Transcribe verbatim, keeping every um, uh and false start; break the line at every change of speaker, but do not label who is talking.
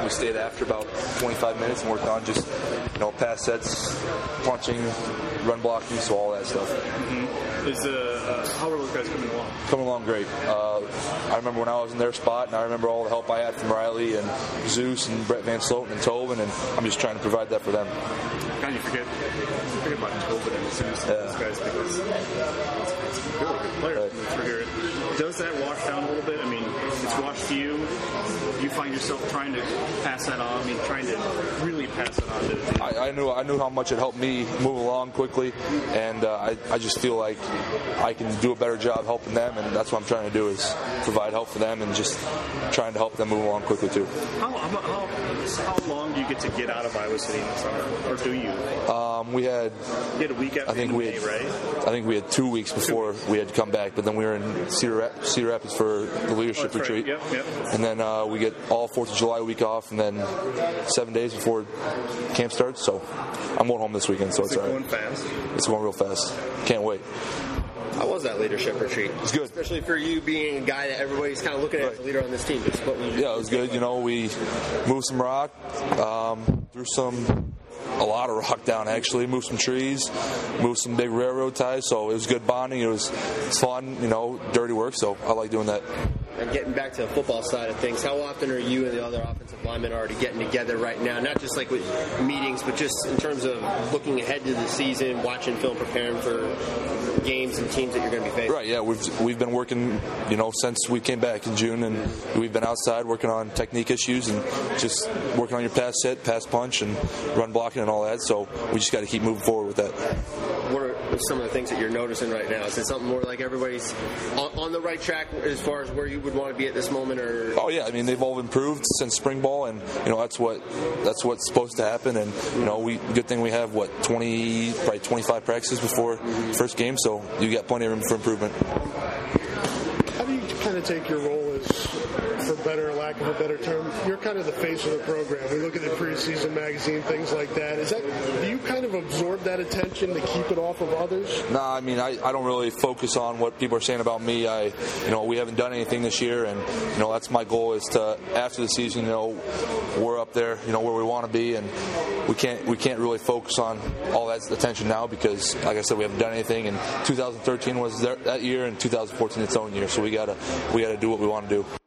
we stayed after about twenty-five minutes and worked on just, you know, pass sets, punching, run blocking, so all that stuff.
Mm-hmm. Is the uh, how are those guys coming along?
Coming along great. Uh, I remember when I was in their spot, and I remember all the help I had from Riley and Zeus and Brett Van Sloten and Tobin, and I'm just trying to provide that for them.
God, you forget, you forget about Tobin and Zeus and
yeah.
those guys because it's, it's really good players. Right. Does that wash down a little bit? I mean, it's washed to you. You find yourself trying to pass that on. I mean, trying to really pass it on to.
I, I knew I knew how much it helped me move along quickly, and uh, I I just feel like I can do a better job helping them, and that's what I'm trying to do is provide help for them and just trying to help them move along quickly too.
How how, how long do you get to get out of Iowa City in the summer, or do you?
Um, we had.
You had a week after
I think
May,
we had,
right?
I think we had two weeks before we had to come back, but then we were in Cedar, Rap- Cedar Rapids for the leadership
oh,
retreat,
right. yep, yep.
and then uh, we get all Fourth of July week off, and then seven days before camp starts. So I'm going home this weekend, so
Is
it's
it
all right.
going fast?
It's going real fast. Can't wait.
How was that leadership retreat?
It's good.
Especially for you being a guy that everybody's kind of looking at
right.
as the leader on this team. Just what we
yeah, it was good. You know, we moved some rock, um, threw some, a lot of rock down actually, moved some trees, moved some big railroad ties, so it was good bonding. It was, it was fun, you know, dirty work, so I like doing that.
And getting back to the football side of things, how often are you and the other offensive linemen already getting together right now? Not just like with meetings, but just in terms of looking ahead to the season, watching film, preparing for games and teams that you're going to be facing.
Right, yeah, we've we've been working, you know, since we came back in June, and we've been outside working on technique issues and just working on your pass set, pass punch, and run blocking and all that. So we just got to keep moving forward with that.
What are some of the things that you're noticing right now? Is it something more like everybody's on, on the right track as far as where you would want to be at this moment, or?
Oh yeah, I mean they've all improved since spring ball, and you know that's what that's what's supposed to happen. And you know, we good thing we have what twenty, probably twenty-five practices before first game, so you got plenty of room for improvement.
How do you kind of take your role as, for better or lack of a better term, you're kind of the face of the program. We look at the preseason magazine, things like that. Is that do you kind of absorb that attention to keep it off of others?
Nah, I mean I, I don't really focus on what people are saying about me. I you know we haven't done anything this year, and you know that's my goal is to after the season, you know we're up there, you know where we want to be, and we can't we can't really focus on all that attention now because like I said we haven't done anything, and two thousand thirteen was their, that year, and two thousand fourteen its own year, so we gotta we gotta do what we want to do.